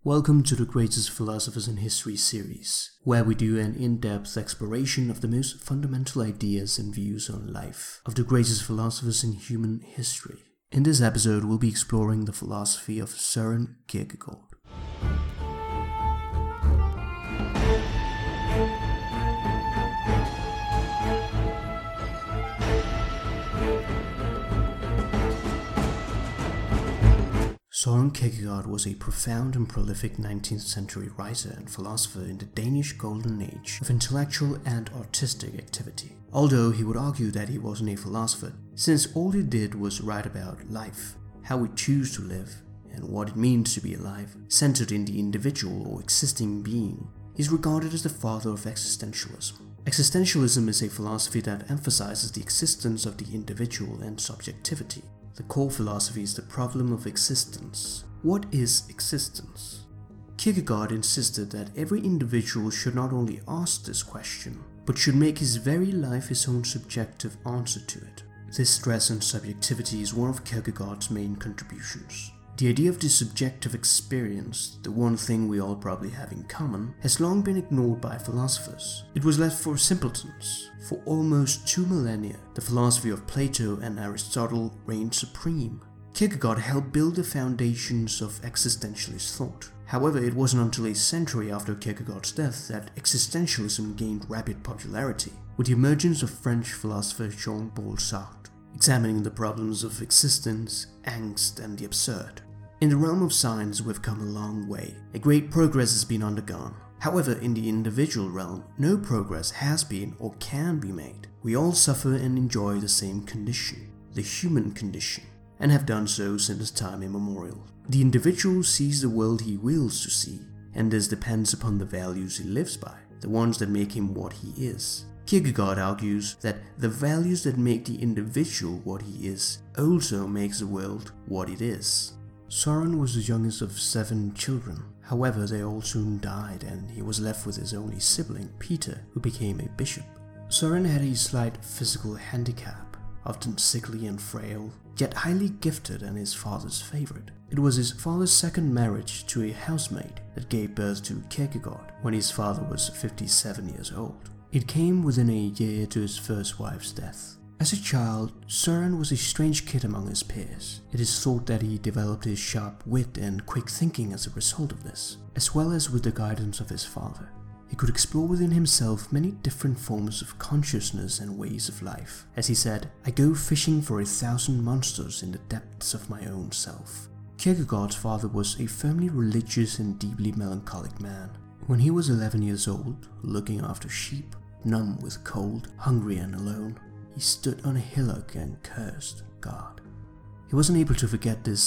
Welcome to the Greatest Philosophers in History series, where we do an in-depth exploration of the most fundamental ideas and views on life of the greatest philosophers in human history. In this episode, we'll be exploring the philosophy of Søren Kierkegaard. Søren Kierkegaard was a profound and prolific 19th century writer and philosopher in the Danish golden age of intellectual and artistic activity. Although he would argue that he wasn't a philosopher, since all he did was write about life, how we choose to live, and what it means to be alive, centered in the individual or existing being. He's regarded as the father of existentialism. Existentialism is a philosophy that emphasizes the existence of the individual and subjectivity. The core philosophy is the problem of existence. What is existence? Kierkegaard insisted that every individual should not only ask this question, but should make his very life his own subjective answer to it. This stress on subjectivity is one of Kierkegaard's main contributions. The idea of the subjective experience, the one thing we all probably have in common, has long been ignored by philosophers. It was left for simpletons. For almost 2 millennia, the philosophy of Plato and Aristotle reigned supreme. Kierkegaard helped build the foundations of existentialist thought. However, it wasn't until a century after Kierkegaard's death that existentialism gained rapid popularity, with the emergence of French philosopher Jean-Paul Sartre, examining the problems of existence, angst, and the absurd. In the realm of science, we've come a long way. A great progress has been undergone. However, in the individual realm, no progress has been or can be made. We all suffer and enjoy the same condition, the human condition, and have done so since time immemorial. The individual sees the world he wills to see, and this depends upon the values he lives by, the ones that make him what he is. Kierkegaard argues that the values that make the individual what he is also makes the world what it is. Søren was the youngest of 7 children. However, they all soon died and he was left with his only sibling, Peter, who became a bishop. Søren had a slight physical handicap, often sickly and frail, yet highly gifted and his father's favorite. It was his father's second marriage to a housemaid that gave birth to Kierkegaard when his father was 57 years old. It came within a year to his first wife's death. As a child, Søren was a strange kid among his peers. It is thought that he developed his sharp wit and quick thinking as a result of this, as well as with the guidance of his father. He could explore within himself many different forms of consciousness and ways of life. As he said, "I go fishing for 1,000 monsters in the depths of my own self." Kierkegaard's father was a firmly religious and deeply melancholic man. When he was 11 years old, looking after sheep, numb with cold, hungry and alone, he stood on a hillock and cursed God. He wasn't able to forget this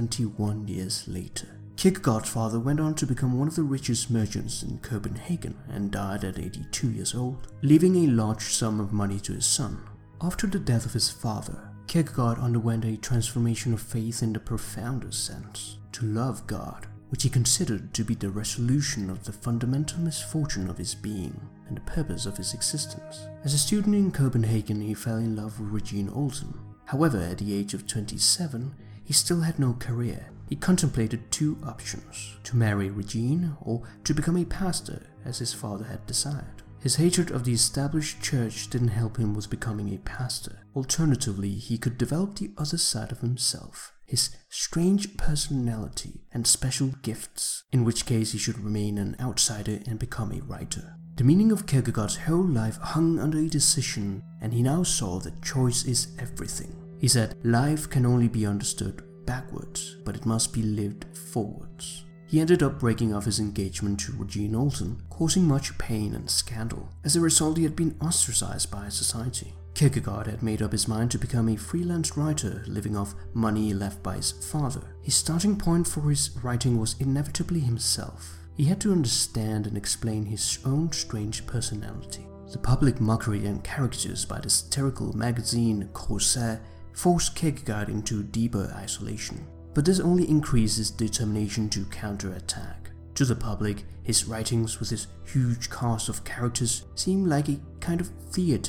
71 years later. Kierkegaard's father went on to become one of the richest merchants in Copenhagen and died at 82 years old, leaving a large sum of money to his son. After the death of his father, Kierkegaard underwent a transformation of faith in the profoundest sense, to love God, which he considered to be the resolution of the fundamental misfortune of his being and the purpose of his existence. As a student in Copenhagen, he fell in love with Regine Olsen. However, at the age of 27, he still had no career. He contemplated 2 options: to marry Regine or to become a pastor, as his father had desired. His hatred of the established church didn't help him with becoming a pastor. Alternatively, he could develop the other side of himself, his strange personality and special gifts, in which case he should remain an outsider and become a writer. The meaning of Kierkegaard's whole life hung under a decision, and he now saw that choice is everything. He said, "Life can only be understood backwards, but it must be lived forwards." He ended up breaking off his engagement to Regine Olsen, causing much pain and scandal. As a result, he had been ostracized by society. Kierkegaard had made up his mind to become a freelance writer, living off money left by his father. His starting point for his writing was inevitably himself. He had to understand and explain his own strange personality. The public mockery and caricatures by the satirical magazine Corsair forced Kierkegaard into deeper isolation. But this only increased his determination to counterattack. To the public, his writings with his huge cast of characters seemed like a kind of theater.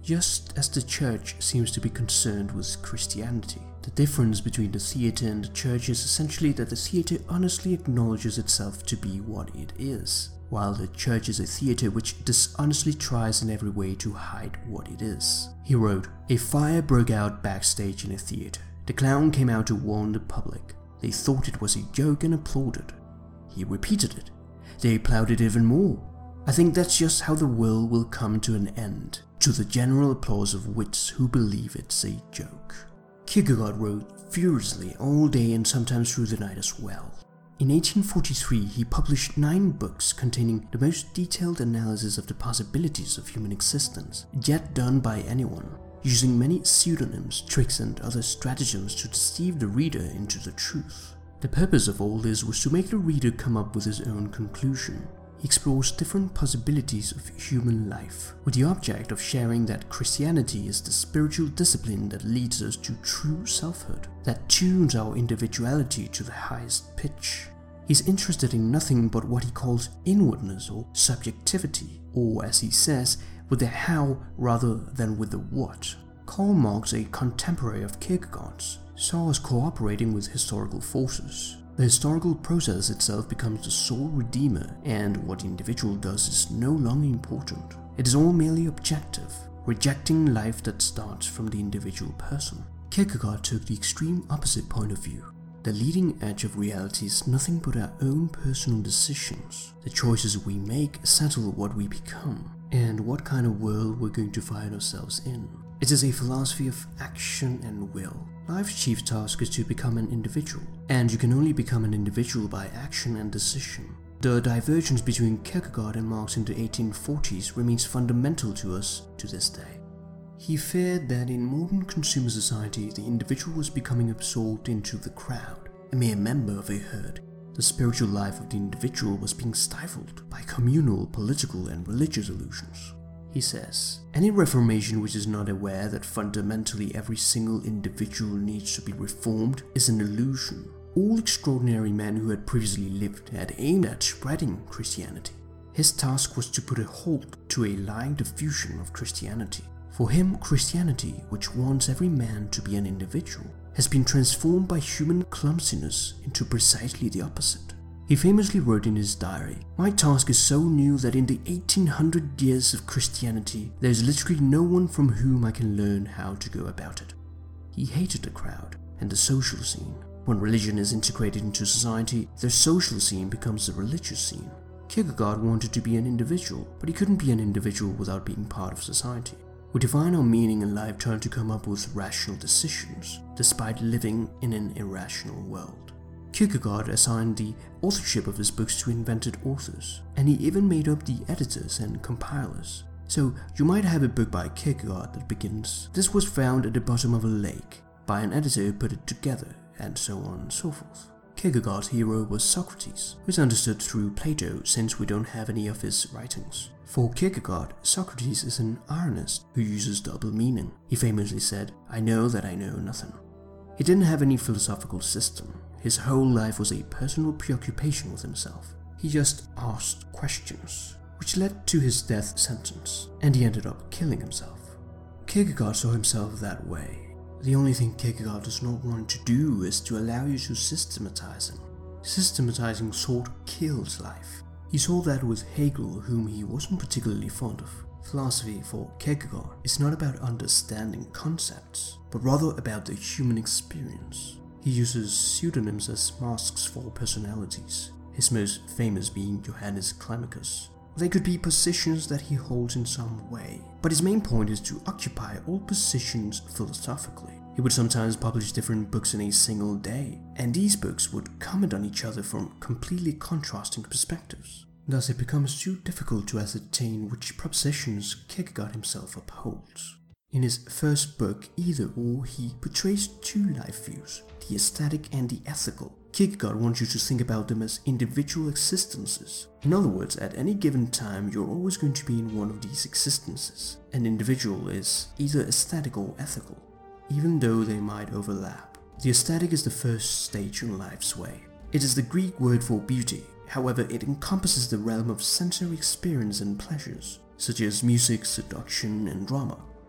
just as the church seems to be concerned with Christianity. The difference between the theater and the church is essentially that the theater honestly acknowledges itself to be what it is, while the church is a theater which dishonestly tries in every way to hide what it is. He wrote, "A fire broke out backstage in a theater. The clown came out to warn the public. They thought it was a joke and applauded. He repeated it. They applauded even more. I think that's just how the world will come to an end, to the general applause of wits who believe it's a joke." Kierkegaard wrote furiously all day and sometimes through the night as well. In 1843, he published 9 books containing the most detailed analysis of the possibilities of human existence yet done by anyone, using many pseudonyms, tricks and other stratagems to deceive the reader into the truth. The purpose of all this was to make the reader come up with his own conclusion. He explores different possibilities of human life, with the object of sharing that Christianity is the spiritual discipline that leads us to true selfhood, that tunes our individuality to the highest pitch. He's interested in nothing but what he calls inwardness or subjectivity, or as he says, with the how rather than with the what. Karl Marx, a contemporary of Kierkegaard's, saw us cooperating with historical forces. The historical process itself becomes the sole redeemer, and what the individual does is no longer important. It is all merely objective, rejecting life that starts from the individual person. Kierkegaard took the extreme opposite point of view. The leading edge of reality is nothing but our own personal decisions. The choices we make settle what we become, and what kind of world we're going to find ourselves in. It is a philosophy of action and will. Life's chief task is to become an individual, and you can only become an individual by action and decision. The divergence between Kierkegaard and Marx in the 1840s remains fundamental to us to this day. He feared that in modern consumer society, the individual was becoming absorbed into the crowd, a mere member of a herd. The spiritual life of the individual was being stifled by communal, political, and religious illusions. He says, "Any reformation which is not aware that fundamentally every single individual needs to be reformed is an illusion. All extraordinary men who had previously lived had aimed at spreading Christianity. His task was to put a halt to a lying diffusion of Christianity. For him, Christianity, which wants every man to be an individual, has been transformed by human clumsiness into precisely the opposite." He famously wrote in his diary, "My task is so new that in the 1800 years of Christianity, there is literally no one from whom I can learn how to go about it." He hated the crowd and the social scene. When religion is integrated into society, the social scene becomes the religious scene. Kierkegaard wanted to be an individual, but he couldn't be an individual without being part of society. We define our meaning in life trying to come up with rational decisions, despite living in an irrational world. Kierkegaard assigned the authorship of his books to invented authors, and he even made up the editors and compilers. So you might have a book by Kierkegaard that begins, "This was found at the bottom of a lake," by an editor who put it together, and so on and so forth. Kierkegaard's hero was Socrates, who is understood through Plato since we don't have any of his writings. For Kierkegaard, Socrates is an ironist who uses double meaning. He famously said, "I know that I know nothing." He didn't have any philosophical system. His whole life was a personal preoccupation with himself. He just asked questions, which led to his death sentence, and he ended up killing himself. Kierkegaard saw himself that way. The only thing Kierkegaard does not want to do is to allow you to systematize him. Systematizing thought kills life. He saw that with Hegel, whom he wasn't particularly fond of. Philosophy for Kierkegaard is not about understanding concepts, but rather about the human experience. He uses pseudonyms as masks for personalities, his most famous being Johannes Climacus. They could be positions that he holds in some way, but his main point is to occupy all positions philosophically. He would sometimes publish different books in a single day, and these books would comment on each other from completely contrasting perspectives. Thus it becomes too difficult to ascertain which propositions Kierkegaard himself upholds. In his first book, Either Or, he portrays two life views, the aesthetic and the ethical. Kierkegaard wants you to think about them as individual existences. In other words, at any given time, you're always going to be in one of these existences. An individual is either aesthetic or ethical, even though they might overlap. The aesthetic is the first stage in life's way. It is the Greek word for beauty. However, it encompasses the realm of sensory experience and pleasures, such as music, seduction, and drama.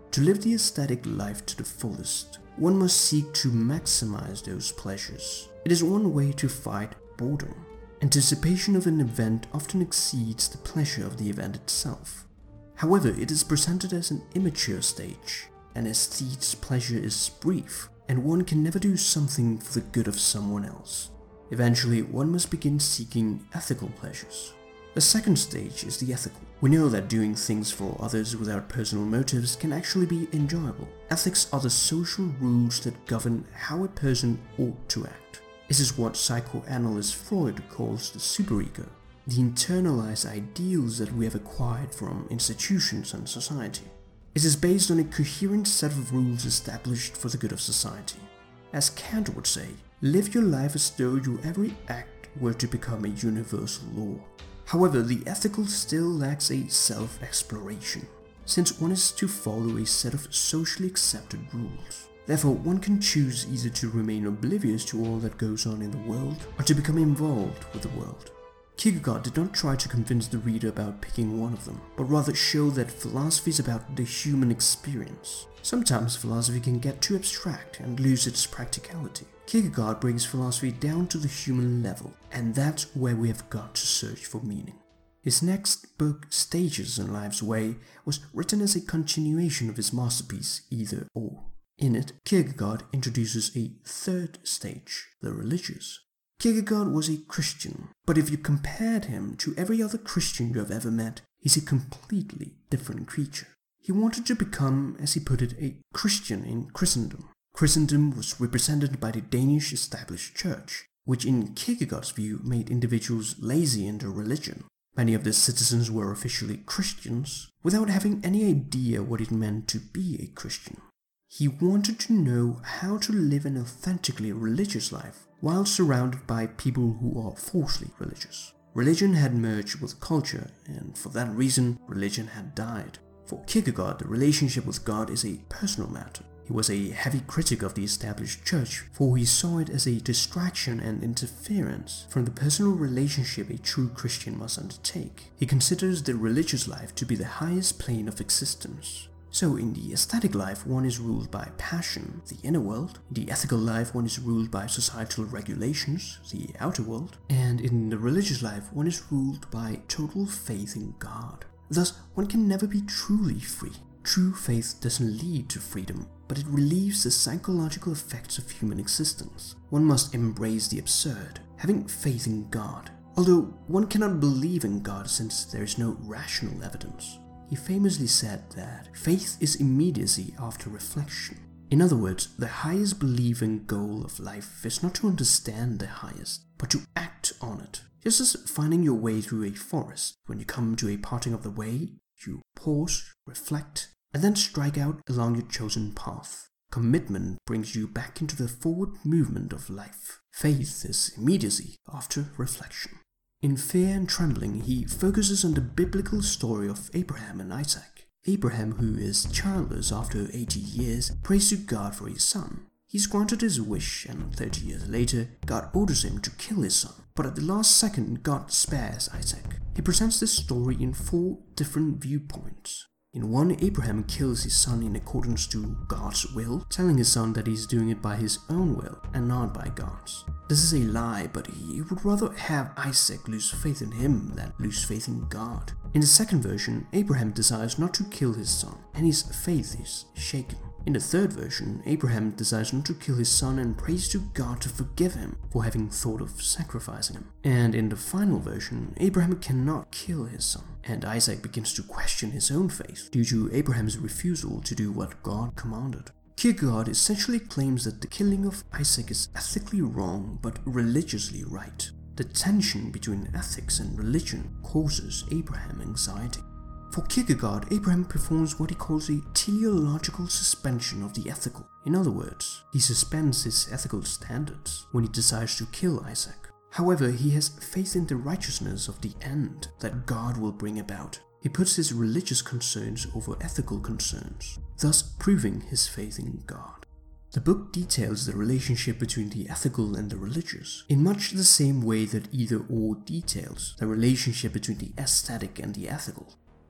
To live the aesthetic life to the fullest, one must seek to maximize those pleasures. It is one way to fight boredom. Anticipation of an event often exceeds the pleasure of the event itself. However, it is presented as an immature stage. An aesthete's pleasure is brief, and one can never do something for the good of someone else. Eventually, one must begin seeking ethical pleasures. The second stage is the ethical. We know that doing things for others without personal motives can actually be enjoyable. Ethics are the social rules that govern how a person ought to act. This is what psychoanalyst Freud calls the superego, the internalized ideals that we have acquired from institutions and society. It is based on a coherent set of rules established for the good of society. As Kant would say, live your life as though your every act were to become a universal law. However, the ethical still lacks a self-exploration, since one is to follow a set of socially accepted rules. Therefore, one can choose either to remain oblivious to all that goes on in the world, or to become involved with the world. Kierkegaard did not try to convince the reader about picking one of them, but rather show that philosophy is about the human experience. Sometimes philosophy can get too abstract and lose its practicality. Kierkegaard brings philosophy down to the human level, and that's where we have got to search for meaning. His next book, Stages in Life's Way, was written as a continuation of his masterpiece, Either Or. In it, Kierkegaard introduces a third stage, the religious. Kierkegaard was a Christian, but if you compared him to every other Christian you have ever met, he's a completely different creature. He wanted to become, as he put it, a Christian in Christendom. Christendom was represented by the Danish established church, which in Kierkegaard's view made individuals lazy in their religion. Many of the citizens were officially Christians, without having any idea what it meant to be a Christian. He wanted to know how to live an authentically religious life, while surrounded by people who are falsely religious. Religion had merged with culture, and for that reason, religion had died. For Kierkegaard, the relationship with God is a personal matter. He was a heavy critic of the established church, for he saw it as a distraction and interference from the personal relationship a true Christian must undertake. He considers the religious life to be the highest plane of existence. So in the aesthetic life, one is ruled by passion, the inner world. In the ethical life, one is ruled by societal regulations, the outer world. And in the religious life, one is ruled by total faith in God. Thus, one can never be truly free. True faith doesn't lead to freedom, but it relieves the psychological effects of human existence. One must embrace the absurd, having faith in God, although one cannot believe in God since there is no rational evidence. He famously said that faith is immediacy after reflection. In other words, the highest believing goal of life is not to understand the highest, but to act on it. Just as finding your way through a forest, when you come to a parting of the way, you pause, reflect, and then strike out along your chosen path. Commitment brings you back into the forward movement of life. Faith is immediacy after reflection. In Fear and Trembling, he focuses on the biblical story of Abraham and Isaac. Abraham, who is childless after 80 years, prays to God for his son. He's granted his wish, and 30 years later, God orders him to kill his son. But at the last second, God spares Isaac. He presents this story in 4 different viewpoints. In one, Abraham kills his son in accordance to God's will, telling his son that he's doing it by his own will and not by God's. This is a lie, but he would rather have Isaac lose faith in him than lose faith in God. In the second version, Abraham decides not to kill his son, and his faith is shaken. In the third version, Abraham decides not to kill his son and prays to God to forgive him for having thought of sacrificing him. And in the final version, Abraham cannot kill his son, and Isaac begins to question his own faith due to Abraham's refusal to do what God commanded. Kierkegaard essentially claims that the killing of Isaac is ethically wrong but religiously right. The tension between ethics and religion causes Abraham anxiety. For Kierkegaard, Abraham performs what he calls a teleological suspension of the ethical. In other words, he suspends his ethical standards when he decides to kill Isaac. However, he has faith in the righteousness of the end that God will bring about. He puts his religious concerns over ethical concerns, thus proving his faith in God. The book details the relationship between the ethical and the religious, in much the same way that Either Or details the relationship between the aesthetic and the ethical.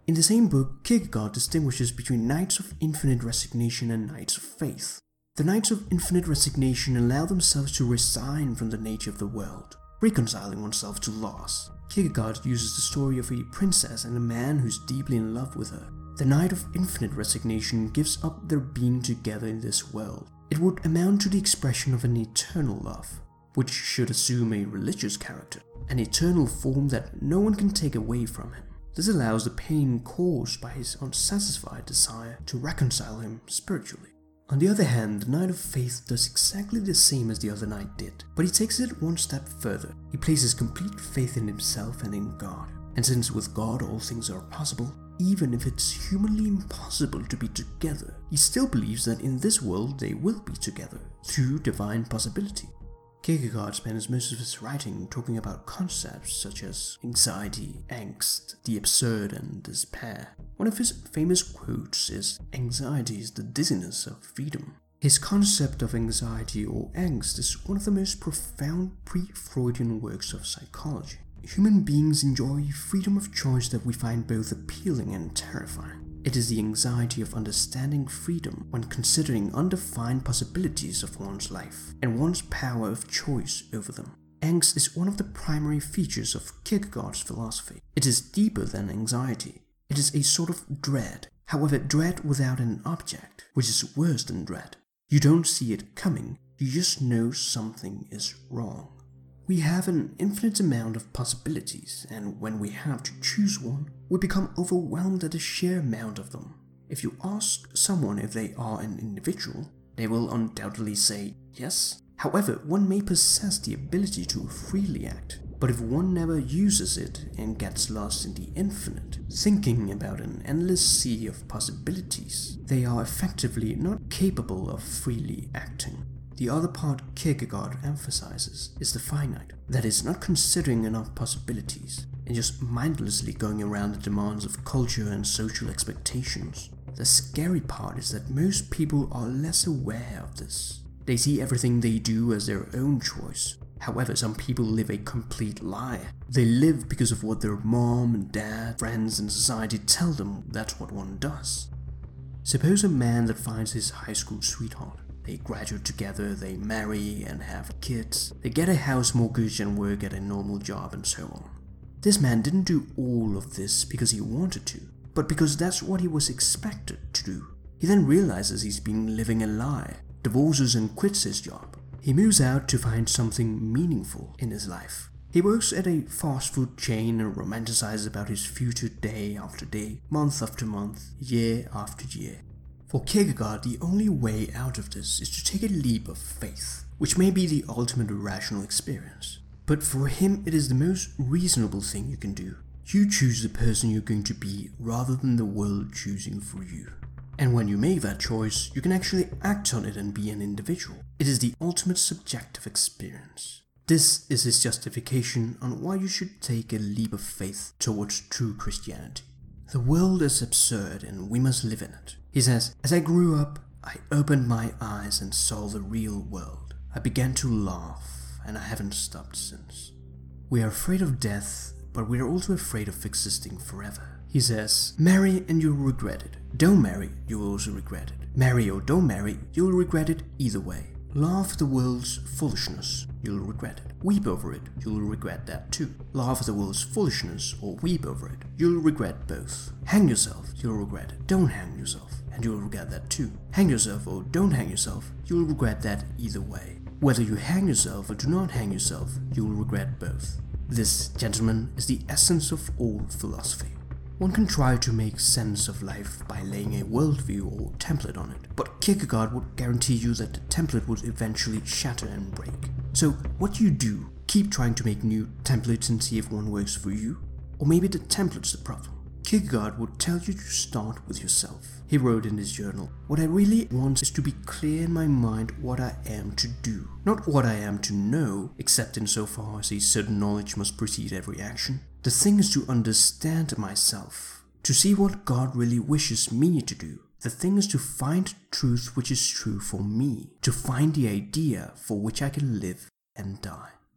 In the same book, Kierkegaard distinguishes between Knights of Infinite Resignation and Knights of Faith. The Knights of Infinite Resignation allow themselves to resign from the nature of the world, reconciling oneself to loss. Kierkegaard uses the story of a princess and a man who's deeply in love with her. The Knight of Infinite Resignation gives up their being together in this world. It would amount to the expression of an eternal love, which should assume a religious character, an eternal form that no one can take away from him. This allows the pain caused by his unsatisfied desire to reconcile him spiritually. On the other hand, the Knight of Faith does exactly the same as the other knight did, but he takes it one step further. He places complete faith in himself and in God. And since with God all things are possible, even if it's humanly impossible to be together, he still believes that in this world they will be together through divine possibility. Kierkegaard spends most of his writing talking about concepts such as anxiety, angst, the absurd, and despair. One of his famous quotes is, "Anxiety is the dizziness of freedom." His concept of anxiety or angst is one of the most profound pre-Freudian works of psychology. Human beings enjoy freedom of choice that we find both appealing and terrifying. It is the anxiety of understanding freedom when considering undefined possibilities of one's life and one's power of choice over them. Angst is one of the primary features of Kierkegaard's philosophy. It is deeper than anxiety. It is a sort of dread, however dread without an object, which is worse than dread. You don't see it coming, you just know something is wrong. We have an infinite amount of possibilities, and when we have to choose one, we become overwhelmed at the sheer amount of them. If you ask someone if they are an individual, they will undoubtedly say yes. However, one may possess the ability to freely act, but if one never uses it and gets lost in the infinite, thinking about an endless sea of possibilities, they are effectively not capable of freely acting. The other part Kierkegaard emphasizes is the finite, that is, not considering enough possibilities and just mindlessly going around the demands of culture and social expectations. The scary part is that most people are less aware of this. They see everything they do as their own choice. However, some people live a complete lie. They live because of what their mom and dad, friends and society tell them that's what one does. Suppose a man that finds his high school sweetheart. They graduate together, they marry and have kids, they get a house mortgage and work at a normal job and so on. This man didn't do all of this because he wanted to, but because that's what he was expected to do. He then realizes he's been living a lie, divorces and quits his job. He moves out to find something meaningful in his life. He works at a fast food chain and romanticizes about his future day after day, month after month, year after year. For Kierkegaard, the only way out of this is to take a leap of faith, which may be the ultimate irrational experience. But for him, it is the most reasonable thing you can do. You choose the person you're going to be rather than the world choosing for you. And when you make that choice, you can actually act on it and be an individual. It is the ultimate subjective experience. This is his justification on why you should take a leap of faith towards true Christianity. The world is absurd and we must live in it. He says, "As I grew up, I opened my eyes and saw the real world. I began to laugh, and I haven't stopped since." We are afraid of death, but we are also afraid of existing forever. He says, "Marry and you'll regret it. Don't marry, you'll also regret it. Marry or don't marry, you'll regret it either way. Laugh at the world's foolishness, you'll regret it. Weep over it, you'll regret that too. Laugh at the world's foolishness or weep over it, you'll regret both. Hang yourself, you'll regret it. Don't hang yourself, and you'll regret that too. Hang yourself or don't hang yourself, you'll regret that either way. Whether you hang yourself or do not hang yourself, you'll regret both." This, gentlemen, is the essence of all philosophy. One can try to make sense of life by laying a worldview or template on it, but Kierkegaard would guarantee you that the template would eventually shatter and break. So what do you do? Keep trying to make new templates and see if one works for you? Or maybe the template's the problem. Kierkegaard would tell you to start with yourself. He wrote in his journal, "What I really want is to be clear in my mind what I am to do, not what I am to know, except insofar as a certain knowledge must precede every action. The thing is to understand myself, to see what God really wishes me to do. The thing is to find truth which is true for me, to find the idea for which I can live and die."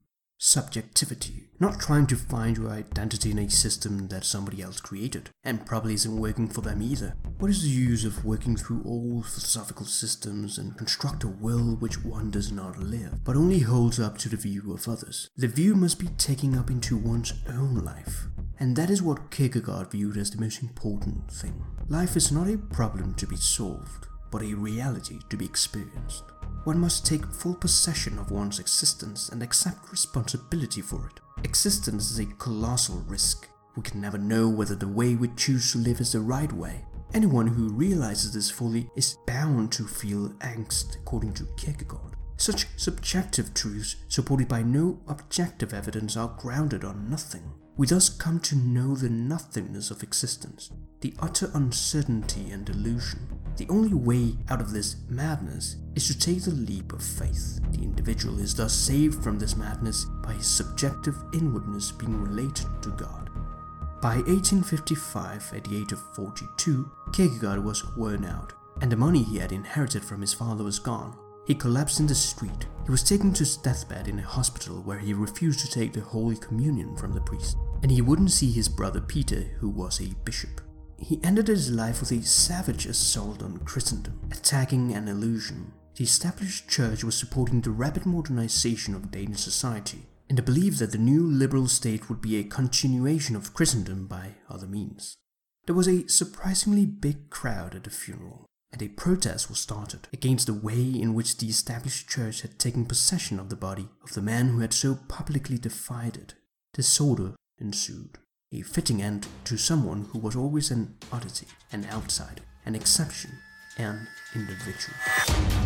subjectivity, not trying to find your identity in a system that somebody else created, and probably isn't working for them either. What is the use of working through all philosophical systems and construct a will which one does not live, but only holds up to the view of others? The view must be taken up into one's own life, and that is what Kierkegaard viewed as the most important thing. Life is not a problem to be solved, but a reality to be experienced. One must take full possession of one's existence and accept responsibility for it. Existence is a colossal risk. We can never know whether the way we choose to live is the right way. Anyone who realizes this fully is bound to feel angst, according to Kierkegaard. Such subjective truths, supported by no objective evidence, are grounded on nothing. We thus come to know the nothingness of existence, the utter uncertainty and delusion. The only way out of this madness is to take the leap of faith. The individual is thus saved from this madness by his subjective inwardness being related to God. By 1855, at the age of 42, Kierkegaard was worn out, and the money he had inherited from his father was gone. He collapsed in the street. He was taken to his deathbed in a hospital where he refused to take the Holy Communion from the priest, and he wouldn't see his brother Peter, who was a bishop. He ended his life with a savage assault on Christendom, attacking an illusion. The established church was supporting the rapid modernization of Danish society, in the belief that the new liberal state would be a continuation of Christendom by other means. There was a surprisingly big crowd at the funeral, and a protest was started against the way in which the established church had taken possession of the body of the man who had so publicly defied it. Disorder ensued, a fitting end to someone who was always an oddity, an outsider, an exception, an individual.